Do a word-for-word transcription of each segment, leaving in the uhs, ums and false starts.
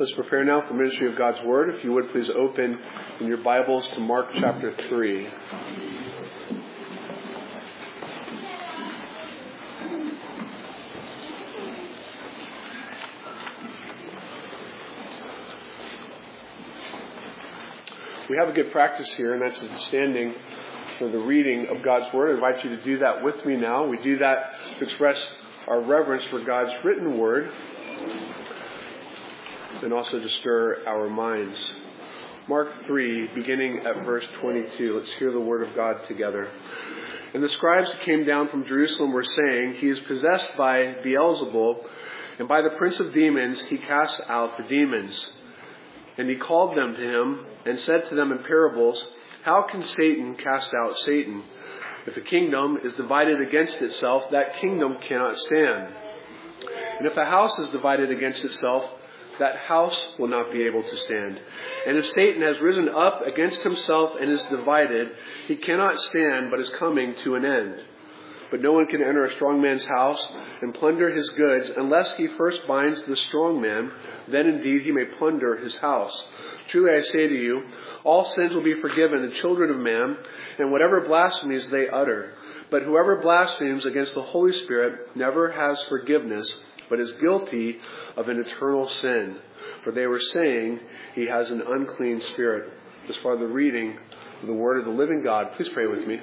Let's prepare now for ministry of God's Word. If you would, please open in your Bibles to Mark chapter three. We have a good practice here, and that's standing for the reading of God's Word. I invite you to do that with me now. We do that to express our reverence for God's written Word, and also to stir our minds. Mark three, beginning at verse twenty-two. Let's hear the Word of God together. And the scribes who came down from Jerusalem were saying, "He is possessed by Beelzebul, and by the prince of demons he casts out the demons." And he called them to him and said to them in parables, "How can Satan cast out Satan? If a kingdom is divided against itself, that kingdom cannot stand. And if a house is divided against itself, that house will not be able to stand. And if Satan has risen up against himself and is divided, he cannot stand, but is coming to an end. But no one can enter a strong man's house and plunder his goods unless he first binds the strong man. Then indeed he may plunder his house. Truly I say to you, all sins will be forgiven the children of man, and whatever blasphemies they utter. But whoever blasphemes against the Holy Spirit never has forgiveness, but is guilty of an eternal sin. For they were saying he has an unclean spirit." As far as the reading of the word of the living God, please pray with me.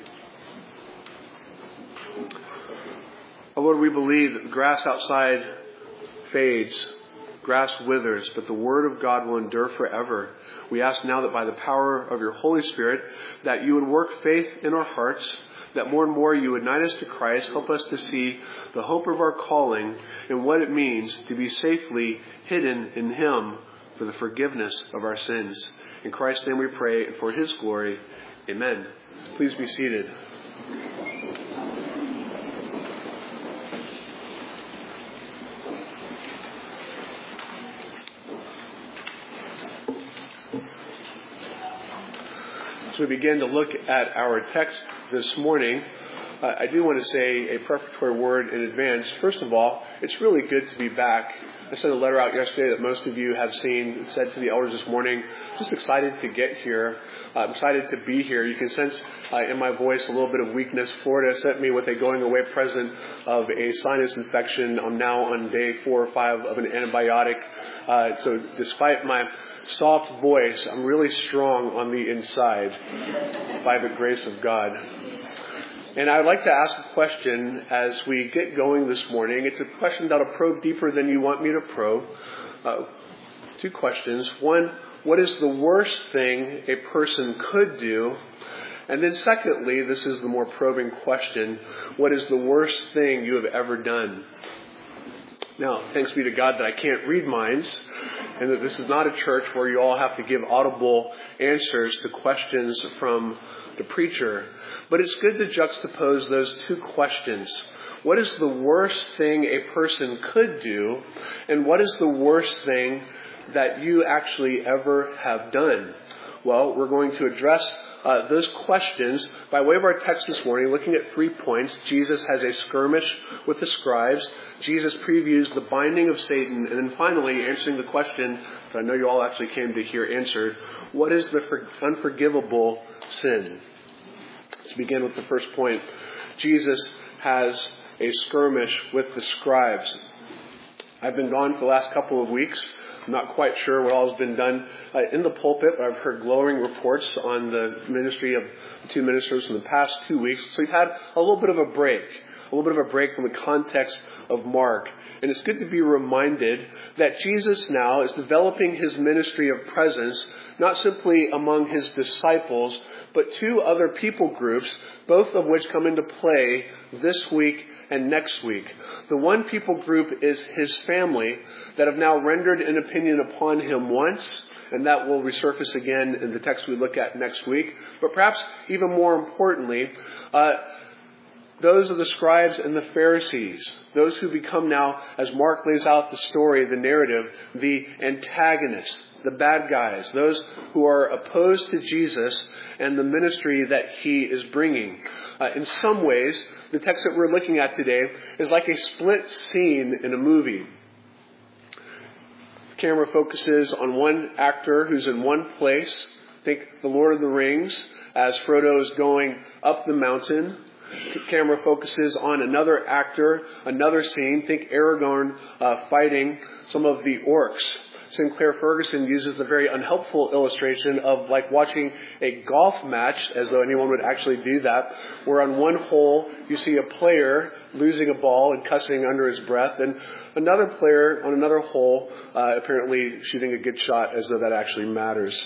Oh Lord, we believe that the grass outside fades, grass withers, but the word of God will endure forever. We ask now that by the power of your Holy Spirit, that you would work faith in our hearts, that more and more you would unite us to Christ, help us to see the hope of our calling and what it means to be safely hidden in him for the forgiveness of our sins. In Christ's name we pray, and for his glory, amen. Please be seated. As we begin to look at our text this morning, uh, I do want to say a prefatory word in advance. First of all, it's really good to be back. I sent a letter out yesterday that most of you have seen. It said to the elders this morning, just excited to get here. Uh, I'm excited to be here. You can sense uh, in my voice a little bit of weakness. Florida sent me with a going away present of a sinus infection. I'm now on day four or five of an antibiotic. Uh, so despite my soft voice, I'm really strong on the inside by the grace of God. And I'd like to ask a question as we get going this morning. It's a question that'll probe deeper than you want me to probe. Uh, two questions. One, what is the worst thing a person could do? And then secondly, this is the more probing question, what is the worst thing you have ever done? Now, thanks be to God that I can't read minds, and that this is not a church where you all have to give audible answers to questions from the preacher. But it's good to juxtapose those two questions. What is the worst thing a person could do? And what is the worst thing that you actually ever have done? Well, we're going to address Uh, those questions by way of our text this morning, looking at three points. Jesus has a skirmish with the scribes. Jesus previews the binding of Satan. And then finally, answering the question that I know you all actually came to hear answered, what is the for- unforgivable sin? Let's begin with the first point. Jesus has a skirmish with the scribes. I've been gone for the last couple of weeks. I'm not quite sure what all has been done uh, in the pulpit, but I've heard glowing reports on the ministry of the two ministers in the past two weeks. So we've had a little bit of a break, a little bit of a break from the context of Mark. And it's good to be reminded that Jesus now is developing his ministry of presence, not simply among his disciples, but two other people groups, both of which come into play this week and next week. The one people group is his family that have now rendered an opinion upon him once, and that will resurface again in the text we look at next week. But perhaps even more importantly, uh, those are the scribes and the Pharisees, those who become now, as Mark lays out the story, the narrative, the antagonists, the bad guys, those who are opposed to Jesus and the ministry that he is bringing. Uh, in some ways, the text that we're looking at today is like a split scene in a movie. Camera focuses on one actor who's in one place. Think the Lord of the Rings as Frodo is going up the mountain. The camera focuses on another actor, another scene. Think Aragorn uh, fighting some of the orcs. Sinclair Ferguson uses the very unhelpful illustration of like watching a golf match, as though anyone would actually do that, where on one hole you see a player losing a ball and cussing under his breath, and another player on another hole uh, apparently shooting a good shot, as though that actually matters.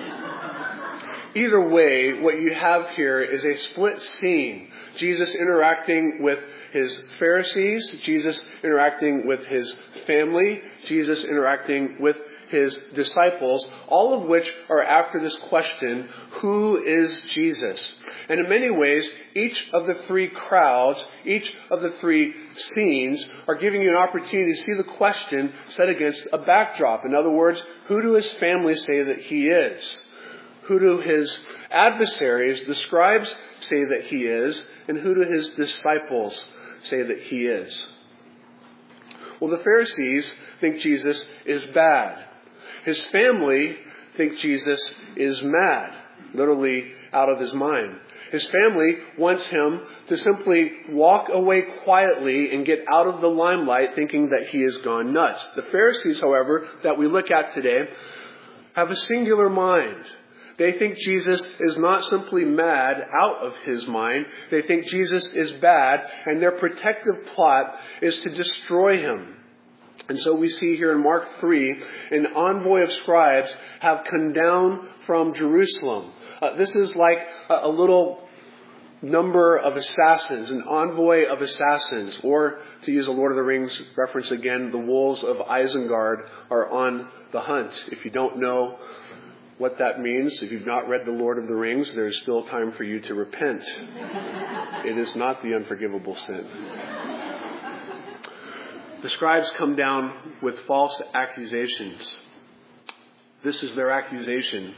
Either way, what you have here is a split scene. Jesus interacting with his Pharisees, Jesus interacting with his family, Jesus interacting with his disciples, all of which are after this question, who is Jesus? And in many ways, each of the three crowds, each of the three scenes are giving you an opportunity to see the question set against a backdrop. In other words, who do his family say that he is? Who do his adversaries, the scribes, say that he is? And who do his disciples say that he is? Well, the Pharisees think Jesus is bad. His family think Jesus is mad, literally out of his mind. His family wants him to simply walk away quietly and get out of the limelight, thinking that he has gone nuts. The Pharisees, however, that we look at today, have a singular mind. They think Jesus is not simply mad out of his mind. They think Jesus is bad, and their protective plot is to destroy him. And so we see here in Mark three, an envoy of scribes have come down from Jerusalem. Uh, this is like a, a little number of assassins, an envoy of assassins, or to use a Lord of the Rings reference again, the wolves of Isengard are on the hunt. If you don't know what that means, if you've not read The Lord of the Rings, there's still time for you to repent. It is not the unforgivable sin. The scribes come down with false accusations. This is their accusation.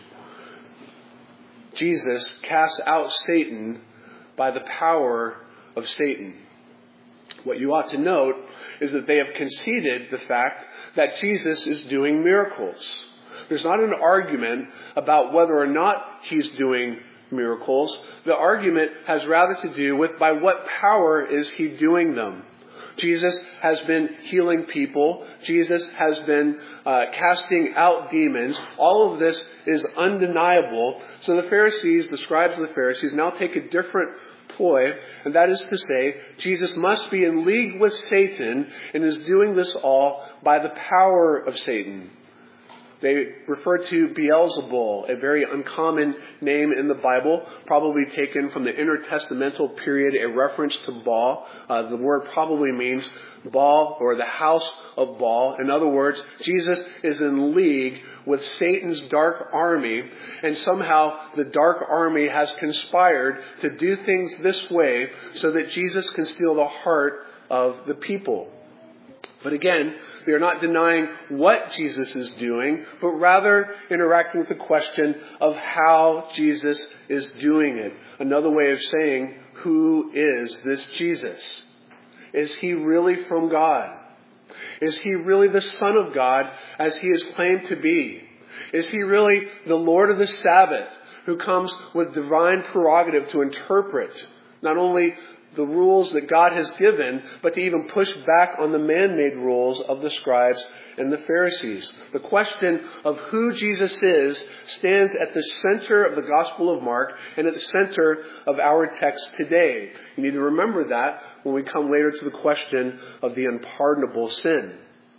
Jesus casts out Satan by the power of Satan. What you ought to note is that they have conceded the fact that Jesus is doing miracles. There's not an argument about whether or not he's doing miracles. The argument has rather to do with by what power is he doing them. Jesus has been healing people. Jesus has been uh, casting out demons. All of this is undeniable. So the Pharisees, the scribes of the Pharisees, now take a different ploy, and that is to say, Jesus must be in league with Satan and is doing this all by the power of Satan. They refer to Beelzebul, a very uncommon name in the Bible, probably taken from the intertestamental period, a reference to Baal. Uh, the word probably means Baal, or the house of Baal. In other words, Jesus is in league with Satan's dark army, and somehow the dark army has conspired to do things this way so that Jesus can steal the heart of the people. But again, they are not denying what Jesus is doing, but rather interacting with the question of how Jesus is doing it. Another way of saying, who is this Jesus? Is he really from God? Is he really the Son of God as he is claimed to be? Is he really the Lord of the Sabbath who comes with divine prerogative to interpret not only the rules that God has given, but to even push back on the man-made rules of the scribes and the Pharisees? The question of who Jesus is stands at the center of the Gospel of Mark and at the center of our text today. You need to remember that when we come later to the question of the unpardonable sin.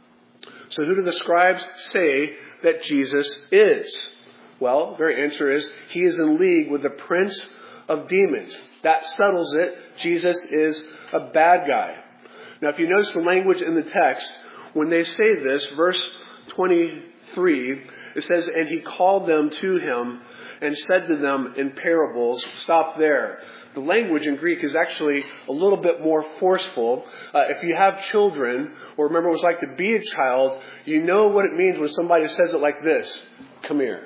So who do the scribes say that Jesus is? Well, their answer is he is in league with the prince of demons. That settles it. Jesus is a bad guy. Now, if you notice the language in the text, when they say this, verse twenty-three, it says, and he called them to him and said to them in parables. Stop there. The language in Greek is actually a little bit more forceful. Uh, if you have children, or remember what it was like to be a child, you know what it means when somebody says it like this. Come here.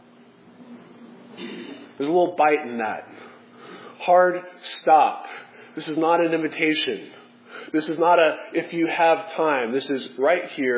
There's a little bite in that. Hard stop. This is not an invitation. This is not a, if you have time. This is right here,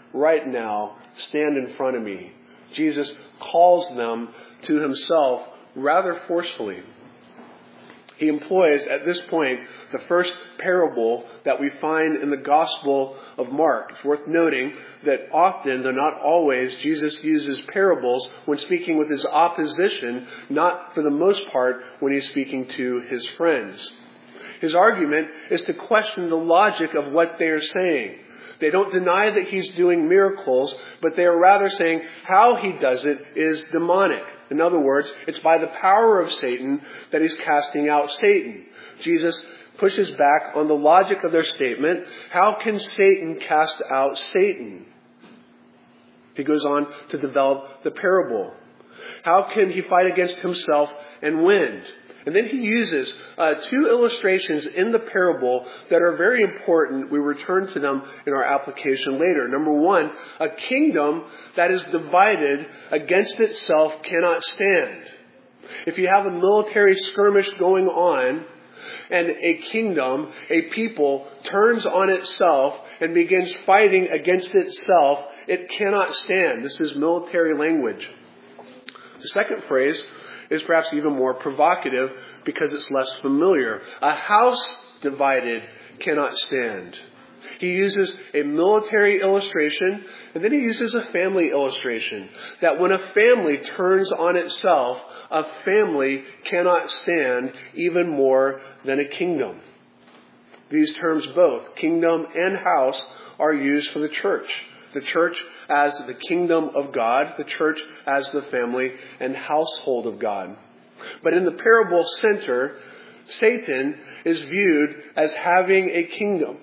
right now, stand in front of me. Jesus calls them to himself rather forcefully. He employs, at this point, the first parable that we find in the Gospel of Mark. It's worth noting that often, though not always, Jesus uses parables when speaking with his opposition, not for the most part when he's speaking to his friends. His argument is to question the logic of what they are saying. They don't deny that he's doing miracles, but they are rather saying how he does it is demonic. In other words, it's by the power of Satan that he's casting out Satan. Jesus pushes back on the logic of their statement. How can Satan cast out Satan? He goes on to develop the parable. How can he fight against himself and win? And then he uses uh, two illustrations in the parable that are very important. We return to them in our application later. Number one, a kingdom that is divided against itself cannot stand. If you have a military skirmish going on and a kingdom, a people, turns on itself and begins fighting against itself, it cannot stand. This is military language. The second phrase is perhaps even more provocative because it's less familiar. A house divided cannot stand. He uses a military illustration, and then he uses a family illustration. That when a family turns on itself, a family cannot stand even more than a kingdom. These terms both, kingdom and house, are used for the church. The church as the kingdom of God, the church as the family and household of God. But in the parable center, Satan is viewed as having a kingdom.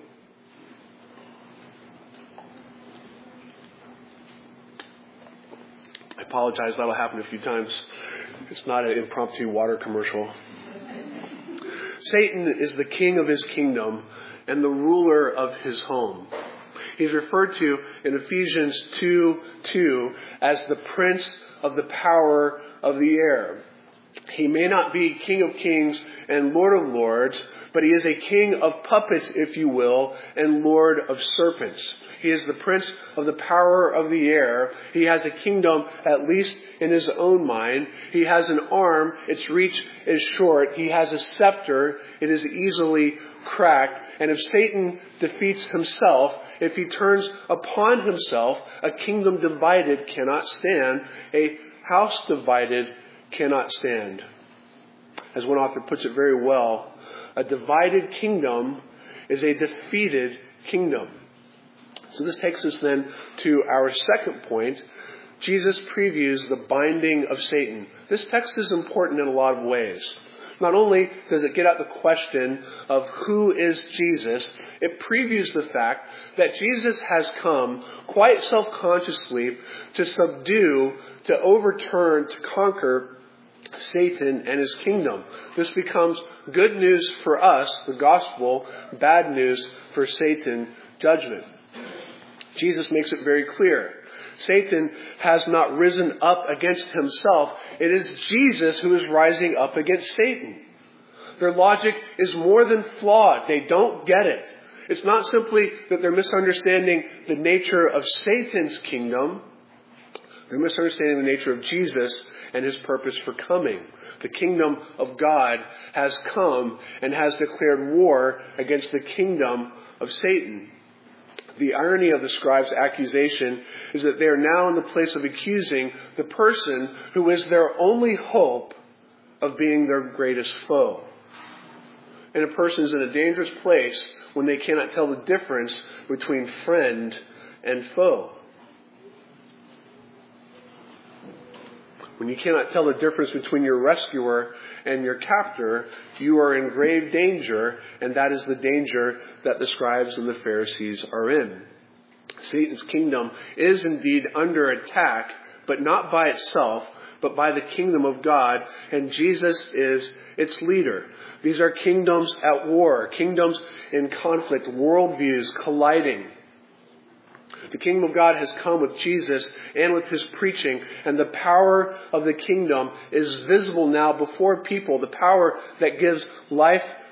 I apologize, that'll happen a few times. It's not an impromptu water commercial. Satan is the king of his kingdom and the ruler of his home. He's referred to in Ephesians two two as the prince of the power of the air. He may not be King of Kings and Lord of Lords, but he is a king of puppets, if you will, and Lord of serpents. He is the prince of the power of the air. He has a kingdom, at least in his own mind. He has an arm. Its reach is short. He has a scepter. It is easily cracked. And if Satan defeats himself, if he turns upon himself, a kingdom divided cannot stand. A house divided cannot stand. As one author puts it very well, a divided kingdom is a defeated kingdom. So this takes us then to our second point. Jesus previews the binding of Satan. This text is important in a lot of ways. Not only does it get at the question of who is Jesus, it previews the fact that Jesus has come quite self-consciously to subdue, to overturn, to conquer Satan and his kingdom. This becomes good news for us, the gospel, bad news for Satan, judgment. Jesus makes it very clear. Satan has not risen up against himself. It is Jesus who is rising up against Satan. Their logic is more than flawed. They don't get it. It's not simply that they're misunderstanding the nature of Satan's kingdom. They're misunderstanding the nature of Jesus and his purpose for coming. The kingdom of God has come and has declared war against the kingdom of Satan. The irony of the scribes' accusation is that they are now in the place of accusing the person who is their only hope of being their greatest foe. And a person is in a dangerous place when they cannot tell the difference between friend and foe. When you cannot tell the difference between your rescuer and your captor, you are in grave danger, and that is the danger that the scribes and the Pharisees are in. Satan's kingdom is indeed under attack, but not by itself, but by the kingdom of God, and Jesus is its leader. These are kingdoms at war, kingdoms in conflict, worldviews colliding. The kingdom of God has come with Jesus and with his preaching, and the power of the kingdom is visible now before people. The power that gives life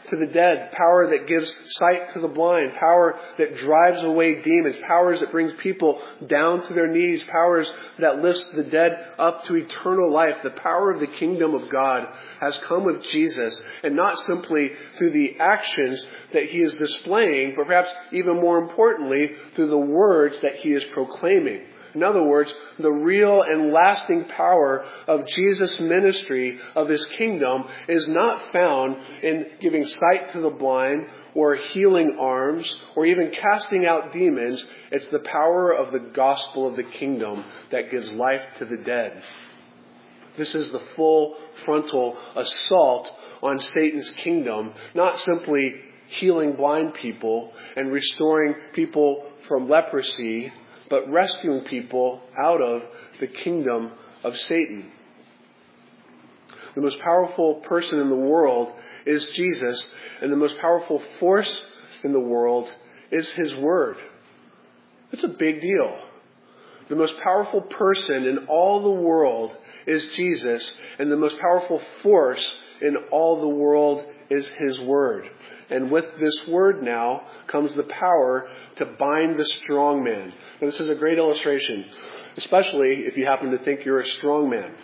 to the dead, power that gives sight to the blind, power that drives away demons, powers that brings people down to their knees, powers that lifts the dead up to eternal life. The power of the kingdom of God has come with Jesus, and not simply through the actions that he is displaying, but perhaps even more importantly, through the words that he is proclaiming. In other words, the real and lasting power of Jesus' ministry, of his kingdom, is not found in giving sight to the blind or healing arms or even casting out demons. It's the power of the gospel of the kingdom that gives life to the dead. This is the full frontal assault on Satan's kingdom, not simply healing blind people and restoring people from leprosy, but rescuing people out of the kingdom of Satan. The most powerful person in the world is Jesus, and the most powerful force in the world is his word. It's a big deal. The most powerful person in all the world is Jesus, and the most powerful force in all the world is his word. And with this word now comes the power to bind the strong man. Now, this is a great illustration, especially if you happen to think you're a strong man.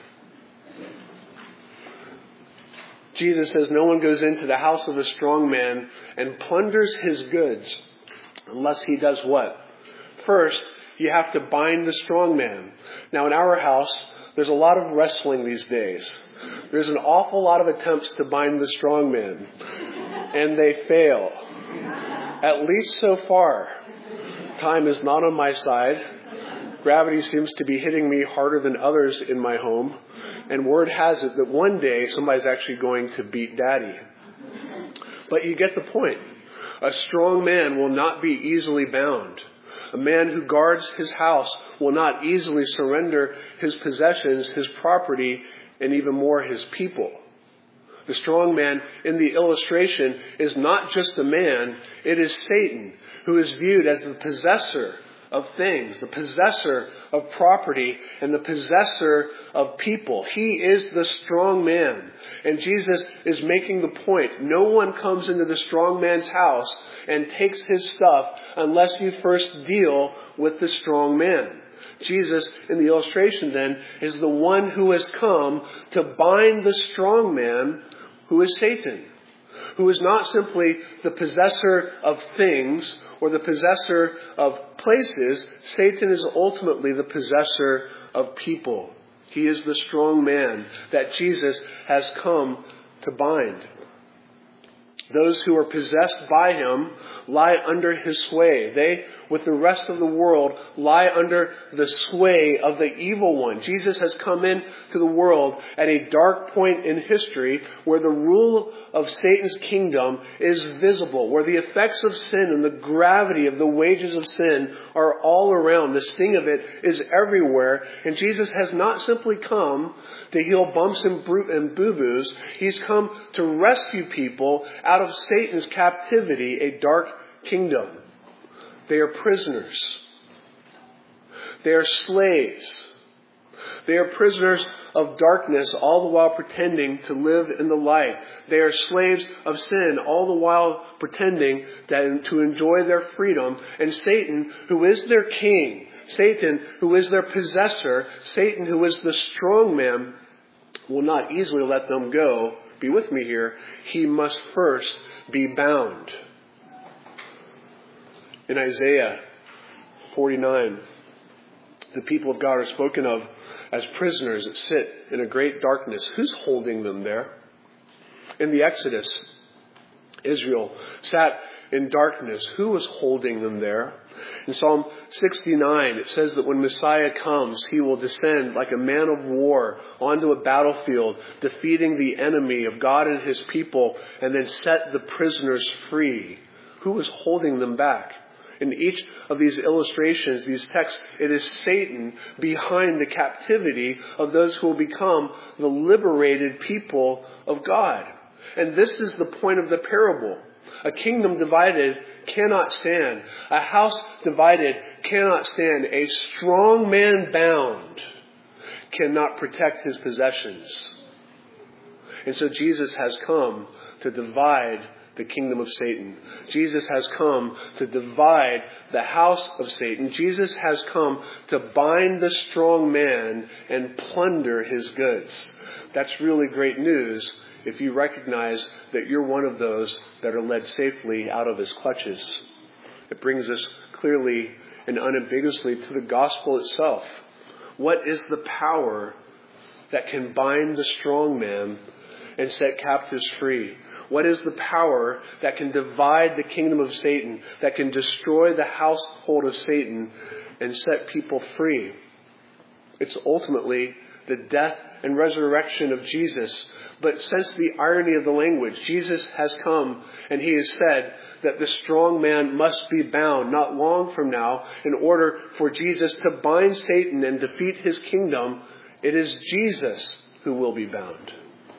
Jesus says no one goes into the house of a strong man and plunders his goods unless he does what? First, you have to bind the strong man. Now, in our house, there's a lot of wrestling these days. There's an awful lot of attempts to bind the strong man. And they fail. At least so far. Time is not on my side. Gravity seems to be hitting me harder than others in my home. And word has it that one day somebody's actually going to beat Daddy. But you get the point. A strong man will not be easily bound. A man who guards his house will not easily surrender his possessions, his property, and even more his people. The strong man in the illustration is not just a man, it is Satan, who is viewed as the possessor of things, the possessor of property, and the possessor of people. He is the strong man. And Jesus is making the point, no one comes into the strong man's house and takes his stuff unless you first deal with the strong man. Jesus, in the illustration then, is the one who has come to bind the strong man, who is Satan, who is not simply the possessor of things or the possessor of places. Satan is ultimately the possessor of people. He is the strong man that Jesus has come to bind. Those who are possessed by him lie under his sway. They, with the rest of the world, lie under the sway of the evil one. Jesus has come into the world at a dark point in history where the rule of Satan's kingdom is visible, where the effects of sin and the gravity of the wages of sin are all around. The sting of it is everywhere. And Jesus has not simply come to heal bumps and boo-boos. He's come to rescue people out of Satan's captivity, a dark kingdom. They are prisoners. They are slaves. They are prisoners of darkness, all the while pretending to live in the light. They are slaves of sin, all the while pretending that, to enjoy their freedom. And Satan, who is their king, Satan, who is their possessor, Satan, who is the strong man, will not easily let them go. Be with me here. He must first be bound. In Isaiah forty-nine, the people of God are spoken of as prisoners that sit in a great darkness. Who's holding them there? In the Exodus, Israel sat in darkness. Who was holding them there? In Psalm sixty-nine, it says that when Messiah comes, he will descend like a man of war onto a battlefield, defeating the enemy of God and his people, and then set the prisoners free. Who was holding them back? In each of these illustrations, these texts, it is Satan behind the captivity of those who will become the liberated people of God. And this is the point of the parable. A kingdom divided cannot stand. A house divided cannot stand. A strong man bound cannot protect his possessions. And so Jesus has come to divide the kingdom of Satan. Jesus has come to divide the house of Satan. Jesus has come to bind the strong man and plunder his goods. That's really great news if you recognize that you're one of those that are led safely out of his clutches. It brings us clearly and unambiguously to the gospel itself. What is the power that can bind the strong man and set captives free? What is the power that can divide the kingdom of Satan, that can destroy the household of Satan and set people free? It's ultimately the death and resurrection of Jesus. But sense the irony of the language. Jesus has come and he has said that the strong man must be bound not long from now in order for Jesus to bind Satan and defeat his kingdom. It is Jesus who will be bound.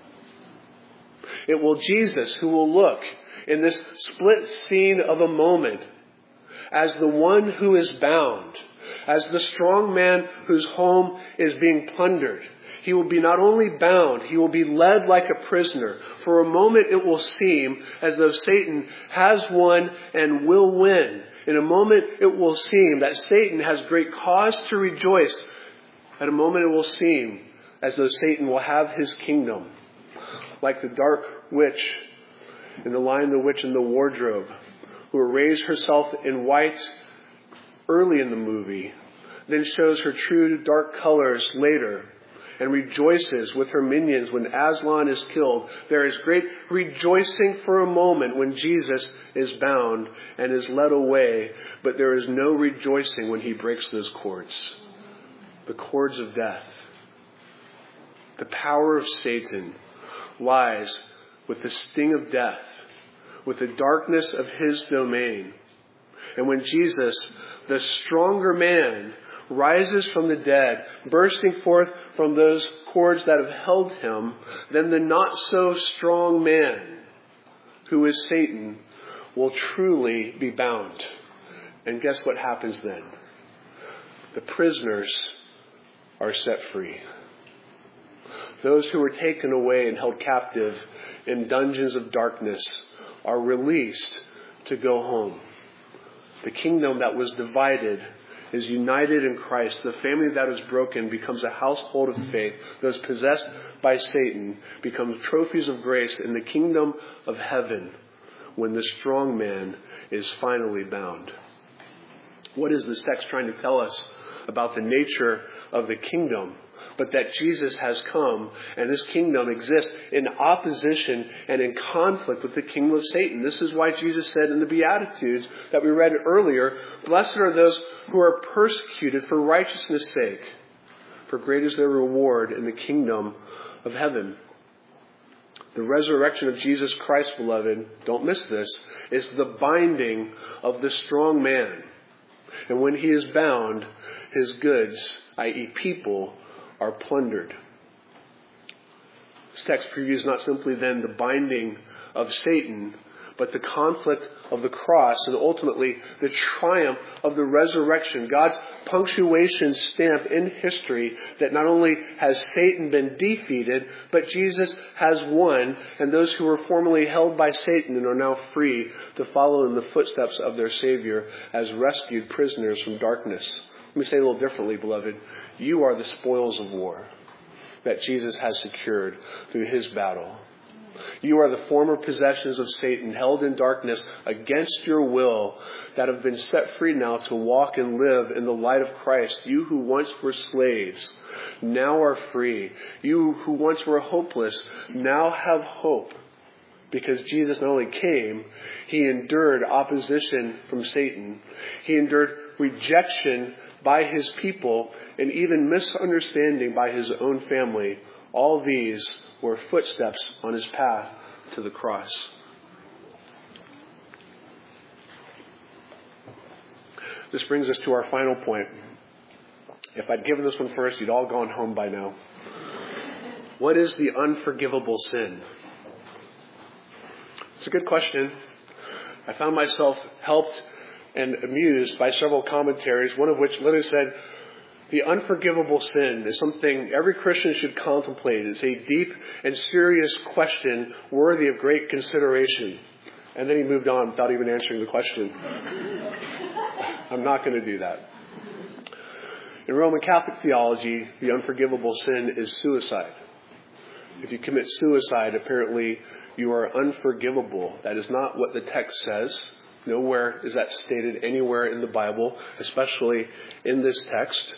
It will Jesus who will look in this split scene of a moment as the one who is bound, as the strong man whose home is being plundered. He will be not only bound, he will be led like a prisoner. For a moment it will seem as though Satan has won and will win. In a moment it will seem that Satan has great cause to rejoice. At a moment it will seem as though Satan will have his kingdom. Like the dark witch in the Lion, the Witch, and the Wardrobe, who arrays herself in white early in the movie, then shows her true dark colors later, and rejoices with her minions when Aslan is killed. There is great rejoicing for a moment when Jesus is bound and is led away, but there is no rejoicing when he breaks those cords, the cords of death. The power of Satan lies with the sting of death, with the darkness of his domain. And when Jesus, the stronger man, rises from the dead, bursting forth from those cords that have held him, then the not so strong man, who is Satan, will truly be bound. And guess what happens then? The prisoners are set free. Those who were taken away and held captive in dungeons of darkness are released to go home. The kingdom that was divided is united in Christ. The family that is broken becomes a household of faith. Those possessed by Satan become trophies of grace in the kingdom of heaven when the strong man is finally bound. What is this text trying to tell us about the nature of the kingdom? But that Jesus has come and his kingdom exists in opposition and in conflict with the kingdom of Satan. This is why Jesus said in the Beatitudes that we read earlier, "Blessed are those who are persecuted for righteousness' sake, for great is their reward in the kingdom of heaven." The resurrection of Jesus Christ, beloved, don't miss this, is the binding of the strong man. And when he is bound, his goods, that is people, are plundered. This text previews not simply then the binding of Satan, but the conflict of the cross and ultimately the triumph of the resurrection. God's punctuation stamp in history that not only has Satan been defeated, but Jesus has won, and those who were formerly held by Satan are now free to follow in the footsteps of their Savior as rescued prisoners from darkness. Let me say it a little differently, beloved. You are the spoils of war that Jesus has secured through his battle. You are the former possessions of Satan held in darkness against your will that have been set free now to walk and live in the light of Christ. You who once were slaves now are free. You who once were hopeless now have hope. Because Jesus not only came, he endured opposition from Satan. He endured rejection by his people and even misunderstanding by his own family. All these were footsteps on his path to the cross. This brings us to our final point. If I'd given this one first, you'd all gone home by now. What is the unforgivable sin? It's a good question. I found myself helped and amused by several commentaries, one of which literally said, the unforgivable sin is something every Christian should contemplate. It's a deep and serious question worthy of great consideration. And then he moved on without even answering the question. I'm not going to do that. In Roman Catholic theology, the unforgivable sin is suicide. If you commit suicide, apparently you are unforgivable. That is not what the text says. Nowhere is that stated anywhere in the Bible, especially in this text.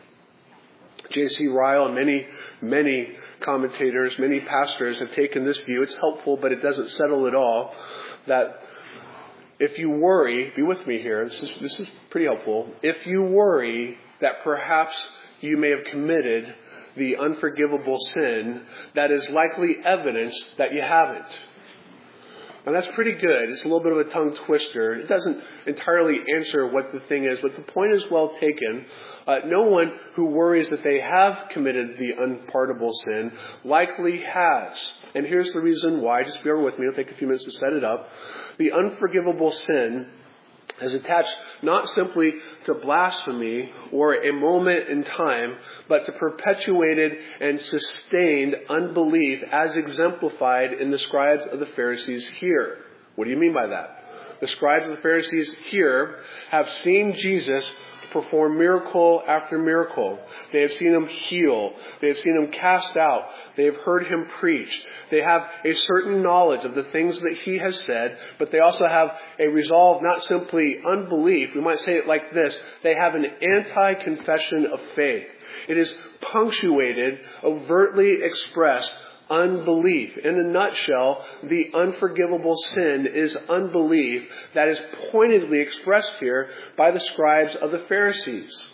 J C Ryle and many, many commentators, many pastors have taken this view. It's helpful, but it doesn't settle it all. That if you worry, be with me here, this is, this is pretty helpful. If you worry that perhaps you may have committed the unforgivable sin, that is likely evidence that you haven't. And that's pretty good. It's a little bit of a tongue twister. It doesn't entirely answer what the thing is, but the point is well taken. Uh, no one who worries that they have committed the unpardonable sin likely has. And here's the reason why. Just bear with me. It'll take a few minutes to set it up. The unforgivable sin is attached not simply to blasphemy or a moment in time, but to perpetuated and sustained unbelief as exemplified in the scribes of the Pharisees here. What do you mean by that? The scribes of the Pharisees here have seen Jesus perform miracle after miracle. They have seen him heal. They have seen him cast out. They have heard him preach. They have a certain knowledge of the things that he has said, but they also have a resolve, not simply unbelief. We might say it like this. They have an anti-confession of faith. It is punctuated, overtly expressed unbelief. In a nutshell, the unforgivable sin is unbelief that is pointedly expressed here by the scribes of the Pharisees.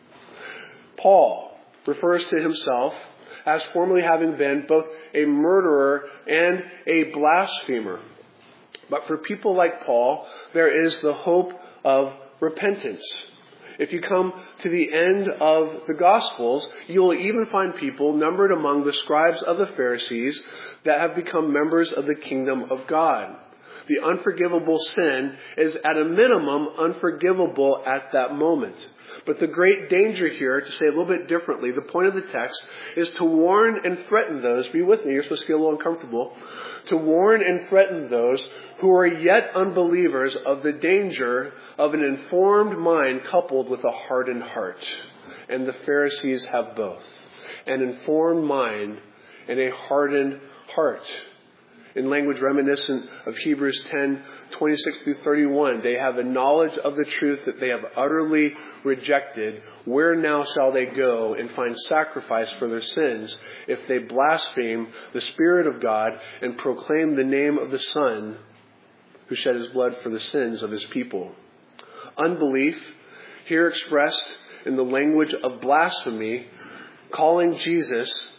Paul refers to himself as formerly having been both a murderer and a blasphemer. But for people like Paul, there is the hope of repentance. If you come to the end of the Gospels, you will even find people numbered among the scribes of the Pharisees that have become members of the kingdom of God. The unforgivable sin is at a minimum unforgivable at that moment. But the great danger here, to say a little bit differently, the point of the text is to warn and threaten those, be with me, you're supposed to get a little uncomfortable, to warn and threaten those who are yet unbelievers of the danger of an informed mind coupled with a hardened heart. And the Pharisees have both. An informed mind and a hardened heart. In language reminiscent of Hebrews ten, twenty-six through thirty-one, they have a knowledge of the truth that they have utterly rejected. Where now shall they go and find sacrifice for their sins if they blaspheme the Spirit of God and proclaim the name of the Son who shed his blood for the sins of his people? Unbelief, here expressed in the language of blasphemy, calling Jesus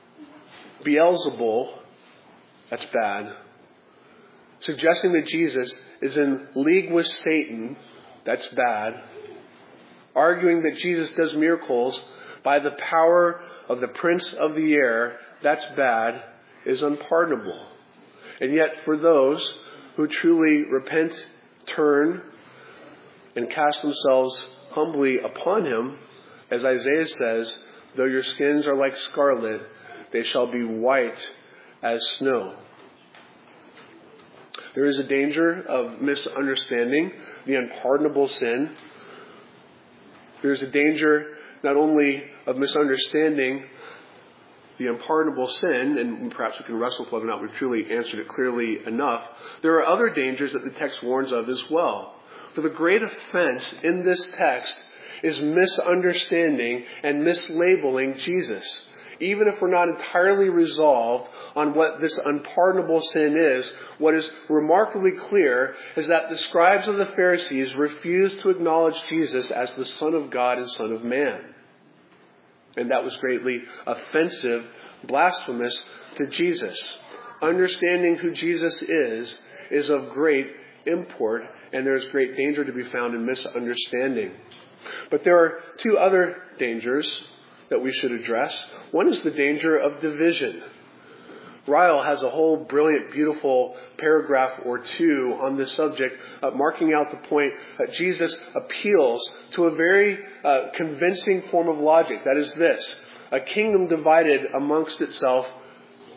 Beelzebul, that's bad. Suggesting that Jesus is in league with Satan, that's bad. Arguing that Jesus does miracles by the power of the prince of the air, that's bad, is unpardonable. And yet for those who truly repent, turn, and cast themselves humbly upon him, as Isaiah says, though your skins are like scarlet, they shall be white as snow. There is a danger of misunderstanding the unpardonable sin. There is a danger not only of misunderstanding the unpardonable sin, and perhaps we can wrestle with whether or not we've truly answered it clearly enough. There are other dangers that the text warns of as well. For the great offense in this text is misunderstanding and mislabeling Jesus. Even if we're not entirely resolved on what this unpardonable sin is, what is remarkably clear is that the scribes of the Pharisees refused to acknowledge Jesus as the Son of God and Son of Man. And that was greatly offensive, blasphemous to Jesus. Understanding who Jesus is, is of great import, and there is great danger to be found in misunderstanding. But there are two other dangers that we should address. One is the danger of division. Ryle has a whole brilliant, beautiful paragraph or two on this subject, uh, marking out the point that Jesus appeals to a very uh, convincing form of logic. That is this: a kingdom divided amongst itself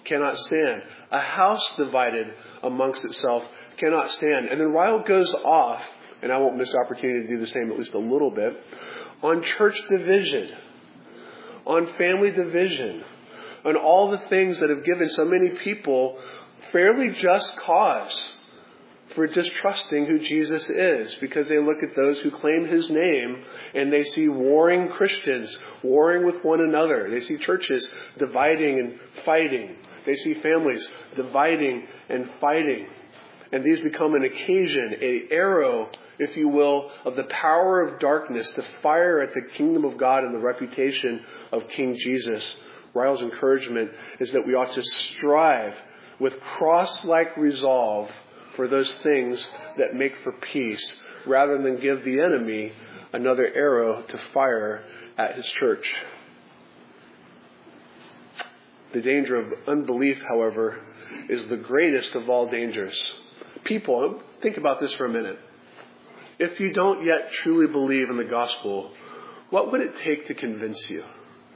cannot stand. A house divided amongst itself cannot stand. And then Ryle goes off, and I won't miss the opportunity to do the same at least a little bit, on church division, on family division, on all the things that have given so many people fairly just cause for distrusting who Jesus is, because they look at those who claim his name and they see warring Christians warring with one another. They see churches dividing and fighting. They see families dividing and fighting. And these become an occasion, an arrow, if you will, of the power of darkness to fire at the kingdom of God and the reputation of King Jesus. Ryle's encouragement is that we ought to strive with cross-like resolve for those things that make for peace, rather than give the enemy another arrow to fire at his church. The danger of unbelief, however, is the greatest of all dangers. People, think about this for a minute. If you don't yet truly believe in the gospel, what would it take to convince you?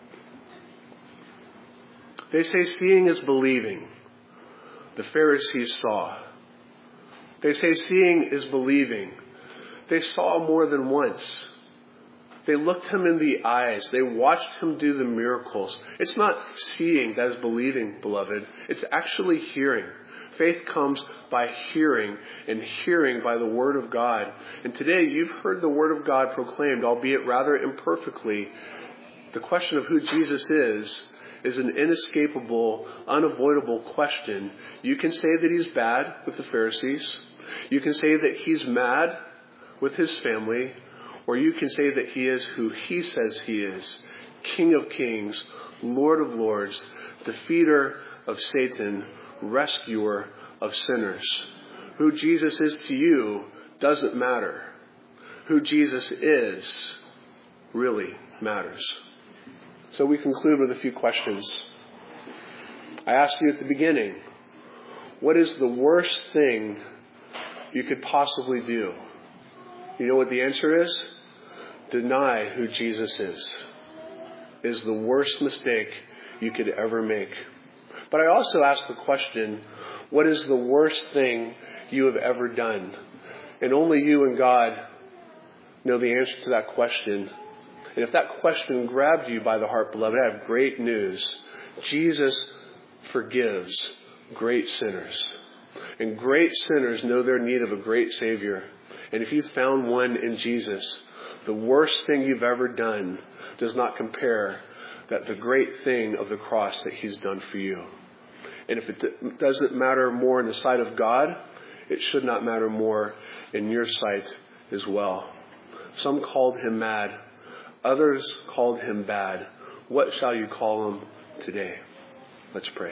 They say seeing is believing. The Pharisees saw. They say seeing is believing. They saw more than once. They looked him in the eyes. They watched him do the miracles. It's not seeing that is believing, beloved. It's actually hearing. Faith comes by hearing, and hearing by the Word of God. And today you've heard the Word of God proclaimed, albeit rather imperfectly. The question of who Jesus is is an inescapable, unavoidable question. You can say that he's bad with the Pharisees. You can say that he's mad with his family. Or you can say that he is who he says he is. King of kings, Lord of lords, defeater of Satan, rescuer of sinners. Who Jesus is to you doesn't matter. Who Jesus is really matters. So we conclude with a few questions. I asked you at the beginning, what is the worst thing you could possibly do? You know what the answer is? Deny who Jesus is. Is the worst mistake you could ever make. But I also asked the question, what is the worst thing you have ever done? And only you and God know the answer to that question. And if that question grabbed you by the heart, beloved, I have great news. Jesus forgives great sinners. And great sinners know their need of a great Savior. And if you've found one in Jesus, the worst thing you've ever done does not compare that the great thing of the cross that he's done for you. And if it doesn't matter more in the sight of God, it should not matter more in your sight as well. Some called him mad. Others called him bad. What shall you call him today? Let's pray.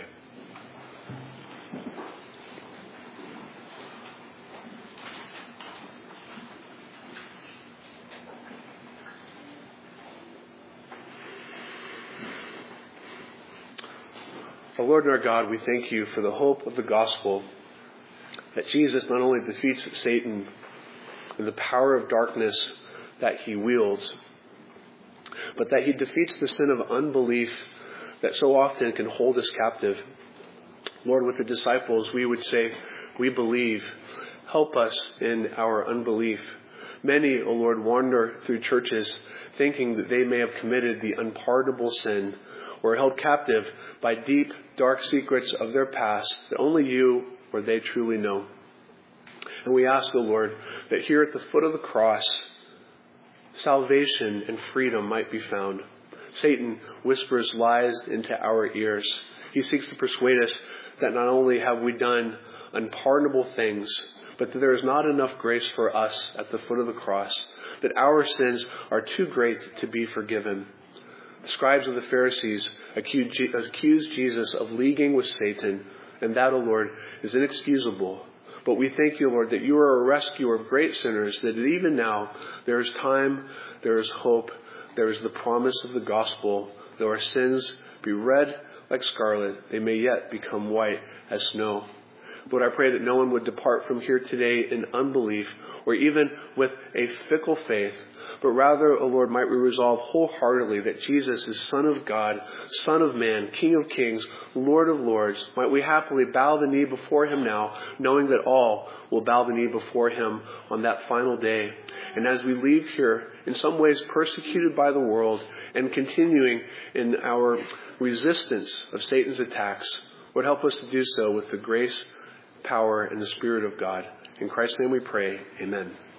Our Lord and our God, we thank you for the hope of the gospel, that Jesus not only defeats Satan and the power of darkness that he wields, but that he defeats the sin of unbelief that so often can hold us captive. Lord, with the disciples, we would say, we believe. Help us in our unbelief. Many, O Lord, wander through churches thinking that they may have committed the unpardonable sin, or held captive by deep, dark secrets of their past that only you or they truly know. And we ask, O Lord, that here at the foot of the cross, salvation and freedom might be found. Satan whispers lies into our ears. He seeks to persuade us that not only have we done unpardonable things, but that there is not enough grace for us at the foot of the cross, that our sins are too great to be forgiven. The scribes of the Pharisees accused Jesus of leaguing with Satan, and that, O Lord, is inexcusable. But we thank you, Lord, that you are a rescuer of great sinners, that even now there is time, there is hope, there is the promise of the gospel. Though our sins be red like scarlet, they may yet become white as snow. Lord, I pray that no one would depart from here today in unbelief or even with a fickle faith, but rather, O Lord, might we resolve wholeheartedly that Jesus is Son of God, Son of Man, King of Kings, Lord of Lords. Might we happily bow the knee before him now, knowing that all will bow the knee before him on that final day. And as we leave here, in some ways persecuted by the world and continuing in our resistance of Satan's attacks, Lord, help us to do so with the grace, power, and the Spirit of God. In Christ's name we pray. Amen.